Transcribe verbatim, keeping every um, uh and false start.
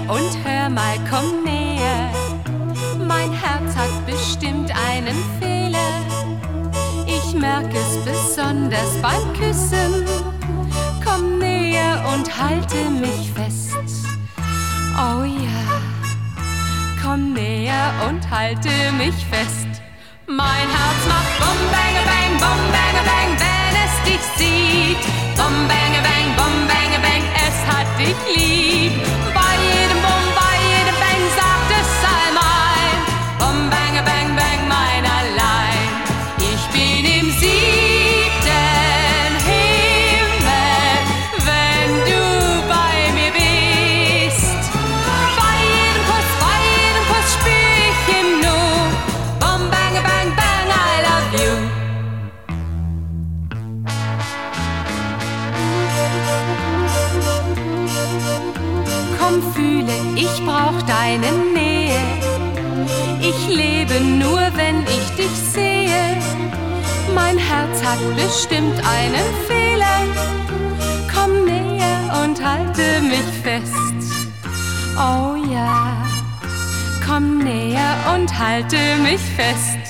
und hör mal, komm näher. Mein Herz hat bestimmt einen Fehler. Ich merk es besonders beim Küssen. Komm näher und halte mich fest. Oh ja, komm näher und halte mich fest. Mein Herz macht bum bang bang, bum bang bang, wenn es dich sieht. Bum bang bang, bum bang bang, es hat dich lieb. Bei jedem Bum, bei jedem Bang sagt es einmal. Bum bang bang bang, mein allein. Ich bin im siebten Himmel, wenn du bei mir bist. Bei jedem Kuss, bei jedem Kuss spür ich im Nu. Bum bang bang bang, I love you. Komm, fühle, ich brauch deine Nähe. Ich lebe nur, wenn ich dich sehe. Mein Herz hat bestimmt einen Fehler. Komm näher und halte mich fest. Oh ja, komm näher und halte mich fest.